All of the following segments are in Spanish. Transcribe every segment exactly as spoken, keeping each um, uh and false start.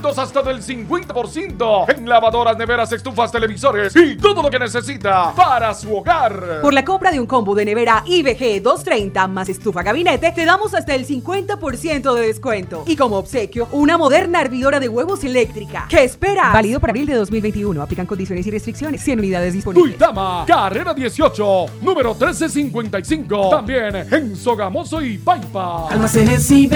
descuentos hasta del cincuenta por ciento en lavadoras, neveras, estufas, televisores y todo lo que necesita para su hogar. Por la compra de un combo de nevera I B G doscientos treinta más estufa gabinete, te damos hasta el cincuenta por ciento de descuento. Y como obsequio, una moderna hervidora de huevos eléctrica. ¿Qué esperas? Válido para abril de dos mil veintiuno. Aplican condiciones y restricciones. cien unidades disponibles. Uitama, carrera dieciocho, número trece cincuenta y cinco. También en Sogamoso y Paipa. Almacenes I B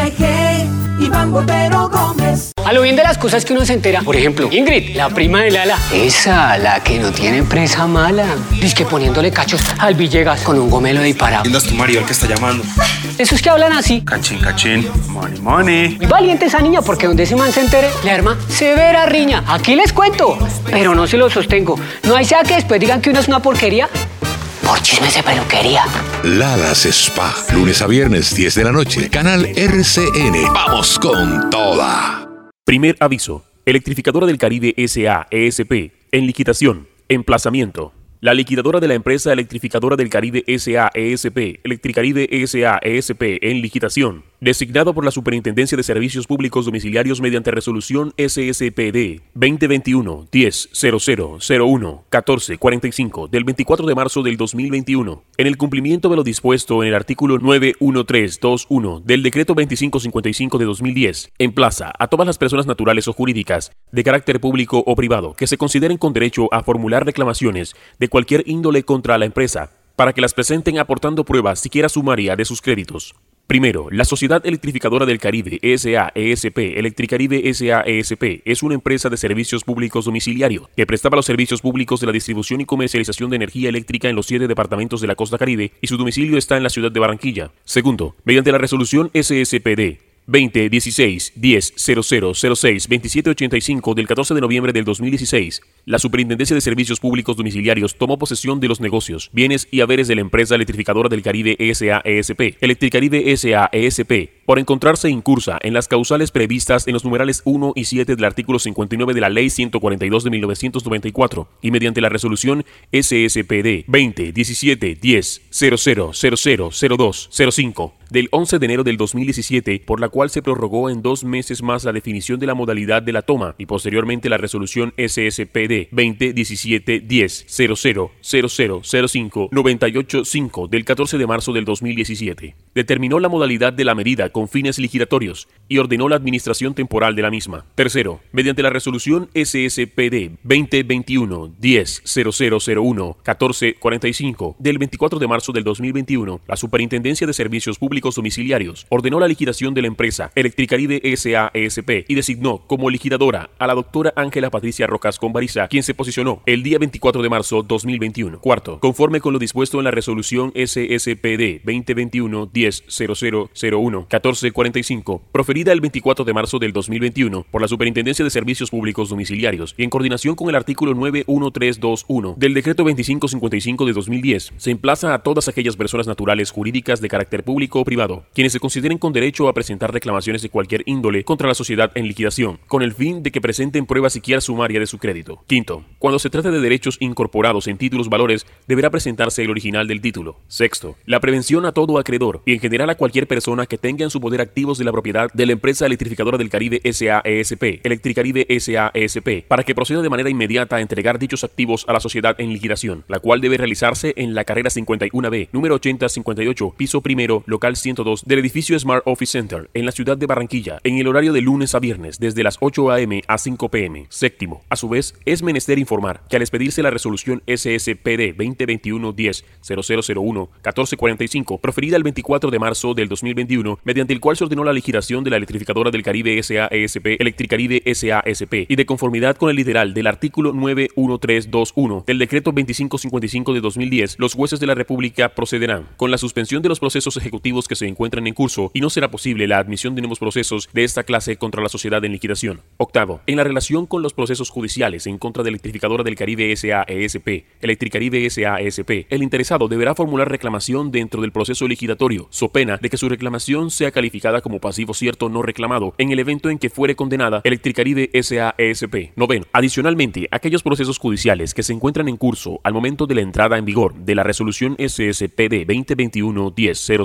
G, Iván Botero Gómez. A lo bien de las cosas que uno se entera. Por ejemplo, Ingrid, la prima de Lala. Esa, la que no tiene presa mala. Dice que poniéndole cachos al Villegas con un gomelo disparado. ¿Quién es tu marido el que está llamando? Esos que hablan así. Cachín, cachín. Money, money. Muy valiente esa niña, porque donde ese man se entere, le arma severa riña. Aquí les cuento, pero no se lo sostengo. No hay sea que después digan que uno es una porquería. Por chismes de peluquería. Lala's Spa, lunes a viernes, diez de la noche, canal R C N. Vamos con toda. Primer aviso. Electrificadora del Caribe S A E S P. En liquidación. Emplazamiento. La liquidadora de la empresa Electrificadora del Caribe S A E S P, Electricaribe S A E S P en liquidación, designado por la Superintendencia de Servicios Públicos Domiciliarios mediante resolución S S P D veinte veintiuno diez cero cero cero uno catorce cuarenta y cinco del veinticuatro de marzo del dos mil veintiuno, en el cumplimiento de lo dispuesto en el artículo nueve uno tres dos uno del decreto veinticinco cincuenta y cinco de dos mil diez, emplaza a todas las personas naturales o jurídicas de carácter público o privado que se consideren con derecho a formular reclamaciones de cualquier índole contra la empresa, para que las presenten aportando pruebas siquiera sumaria de sus créditos. Primero, la Sociedad Electrificadora del Caribe S A E S P, Electricaribe S A E S P, es una empresa de servicios públicos domiciliario que prestaba los servicios públicos de la distribución y comercialización de energía eléctrica en los siete departamentos de la costa caribe y su domicilio está en la ciudad de Barranquilla. Segundo, mediante la resolución S S P D veinte dieciséis diez cero cero cero seis veintisiete ochenta y cinco del catorce de noviembre del dos mil dieciséis, la Superintendencia de Servicios Públicos Domiciliarios tomó posesión de los negocios, bienes y haberes de la empresa Electrificadora del Caribe S A E S P, Electricaribe S A E S P, por encontrarse incursa en las causales previstas en los numerales uno y siete del artículo cincuenta y nueve de la Ley ciento cuarenta y dos de mil novecientos noventa y cuatro y mediante la resolución S S P D veinte diecisiete diez cero cero cero cero cero dos cero cinco del once de enero del dos mil diecisiete, por la cual se prorrogó en dos meses más la definición de la modalidad de la toma y posteriormente la resolución S S P D veinte diecisiete diez cero cero cero cero cero cinco noventa y ocho cinco del catorce de marzo del dos mil diecisiete. Determinó la modalidad de la medida con fines liquidatorios y ordenó la administración temporal de la misma. Tercero, mediante la resolución S S P D veinte veintiuno diez cero cero cero uno catorce cuarenta y cinco del veinticuatro de marzo del dos mil veintiuno, la Superintendencia de Servicios Públicos Domiciliarios ordenó la liquidación de la empresa Electricaribe S A E S P y designó como liquidadora a la doctora Ángela Patricia Rocas Conbariza, quien se posicionó el día veinticuatro de marzo dos mil veintiuno. Cuarto, conforme con lo dispuesto en la resolución S S P D veinte veintiuno diez cero cero cero uno catorce cuarenta y cinco, proferida el veinticuatro de marzo del dos mil veintiuno por la Superintendencia de Servicios Públicos Domiciliarios y en coordinación con el artículo nueve uno tres dos uno del decreto veinticinco cincuenta y cinco de dos mil diez, se emplaza a todas aquellas personas naturales jurídicas de carácter público o privado, quienes se consideren con derecho a presentar reclamaciones de cualquier índole contra la sociedad en liquidación, con el fin de que presenten pruebas siquiera sumaria de su crédito. Quinto, cuando se trate de derechos incorporados en títulos valores, deberá presentarse el original del título. Sexto, la prevención a todo acreedor y en general a cualquier persona que tenga en su poder activos de la propiedad de la empresa Electrificadora del Caribe S A E S P, Electricaribe S A E S P, para que proceda de manera inmediata a entregar dichos activos a la sociedad en liquidación, la cual debe realizarse en la carrera cincuenta y uno B, número ochenta cincuenta y ocho, piso primero, local ciento dos del edificio Smart Office Center, en la ciudad de Barranquilla, en el horario de lunes a viernes, desde las ocho a eme a cinco pe eme. Séptimo, a su vez, es menester informar que al expedirse la resolución S S P D veinte veintiuno diez cero cero cero uno catorce cuarenta y cinco, proferida el veinticuatro de marzo del dos mil veintiuno, mediante el cual se ordenó la liquidación de la Electrificadora del Caribe S A E S P, Electricaribe S A E S P, y de conformidad con el literal del artículo nueve uno tres dos uno del decreto veinticinco cincuenta y cinco de dos mil diez, los jueces de la República procederán con la suspensión de los procesos ejecutivos que se encuentran en curso y no será posible la admisión de nuevos procesos de esta clase contra la sociedad en liquidación. Octavo, en la relación con los procesos judiciales en contra de Electrificadora del Caribe S A E S P, Electricaribe S A E S P, el interesado deberá formular reclamación dentro del proceso liquidatorio, so pena de que su reclamación sea calificada como pasivo cierto no reclamado en el evento en que fuere condenada Electricaribe S A E S P. Noveno, adicionalmente, aquellos procesos judiciales que se encuentran en curso al momento de la entrada en vigor de la resolución S S P D veinte veintiuno diez cero cero cero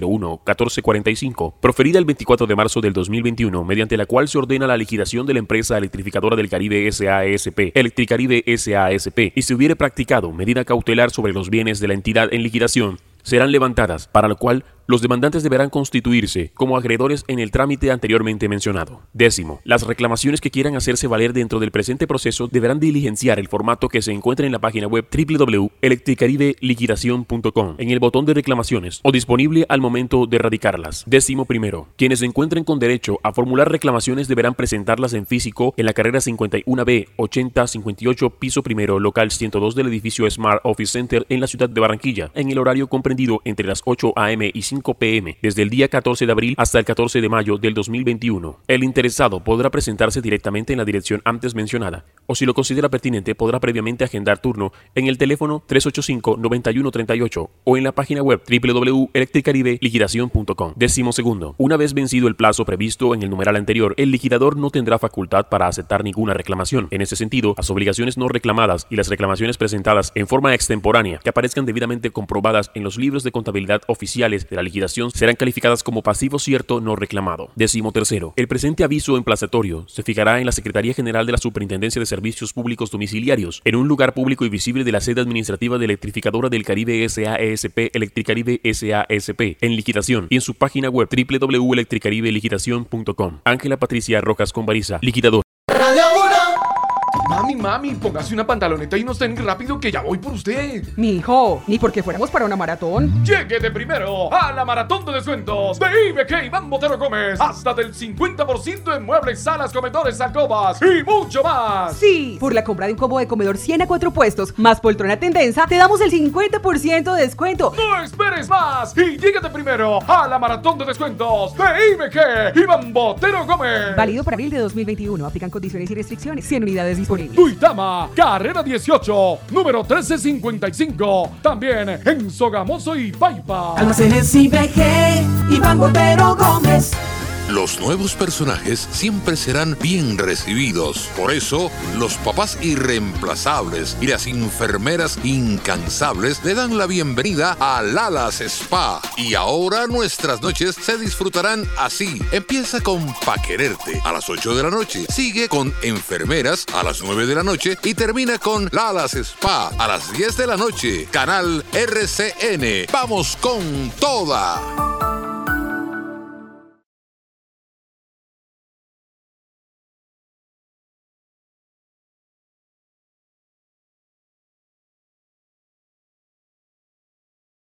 uno uno catorce cuarenta y cinco, proferida el veinticuatro de marzo del dos mil veintiuno, mediante la cual se ordena la liquidación de la empresa Electrificadora del Caribe S A S P, Electricaribe S A S P, y se hubiere practicado medida cautelar sobre los bienes de la entidad en liquidación, serán levantadas, para lo cual los demandantes deberán constituirse como acreedores en el trámite anteriormente mencionado. Décimo, las reclamaciones que quieran hacerse valer dentro del presente proceso deberán diligenciar el formato que se encuentra en la página web doble u doble u doble u punto electricaribe liquidación punto com en el botón de reclamaciones o disponible al momento de radicarlas. Décimo primero, quienes se encuentren con derecho a formular reclamaciones deberán presentarlas en físico en la carrera cincuenta y uno B ochenta cincuenta y ocho, piso primero, local ciento dos del edificio Smart Office Center en la ciudad de Barranquilla, en el horario comprendido entre las ocho a eme y cinco pe eme, desde el día catorce de abril hasta el catorce de mayo del dos mil veintiuno. El interesado podrá presentarse directamente en la dirección antes mencionada, o si lo considera pertinente podrá previamente agendar turno en el teléfono tres ochenta y cinco, noventa y uno treinta y ocho o en la página web doble u doble u doble u punto electricaribe liquidación punto com. Décimo segundo, una vez vencido el plazo previsto en el numeral anterior, el liquidador no tendrá facultad para aceptar ninguna reclamación. En ese sentido, las obligaciones no reclamadas y las reclamaciones presentadas en forma extemporánea que aparezcan debidamente comprobadas en los libros de contabilidad oficiales de la liquidación serán calificadas como pasivo cierto no reclamado. Décimo tercero, el presente aviso emplazatorio se fijará en la Secretaría General de la Superintendencia de Servicios Públicos Domiciliarios, en un lugar público y visible de la sede administrativa de Electrificadora del Caribe S A S P, Electricaribe S A S P, en liquidación, y en su página web doble u doble u doble u punto electricaribe liquidación punto com. Ángela Patricia Rojas Conbariza, liquidador. Mami, mami, póngase una pantaloneta y no estén rápido que ya voy por usted. Mijo, ni porque fuéramos para una maratón. Llegue de primero a la maratón de descuentos de I B K Iván Botero Gómez. Hasta del cincuenta por ciento en muebles, salas, comedores, alcobas y mucho más. Sí, por la compra de un combo de comedor cien a cuatro puestos, más poltrona tendencia, te damos el cincuenta por ciento de descuento. No esperes más y llegue de primero a la maratón de descuentos de I B K Iván Botero Gómez. Válido para abril de dos mil veintiuno. Aplican condiciones y restricciones. cien unidades disponibles. Duitama, carrera dieciocho, número trece cincuenta y cinco. También en Sogamoso y Paipa. Almacenes I B G, Iván Botero Gómez. Los nuevos personajes siempre serán bien recibidos. Por eso, los papás irreemplazables y las enfermeras incansables le dan la bienvenida a Lalas Spa. Y ahora nuestras noches se disfrutarán así. Empieza con Pa' Quererte a las ocho de la noche. Sigue con Enfermeras a las nueve de la noche. Y termina con Lalas Spa a las diez de la noche. Canal R C N. ¡Vamos con toda!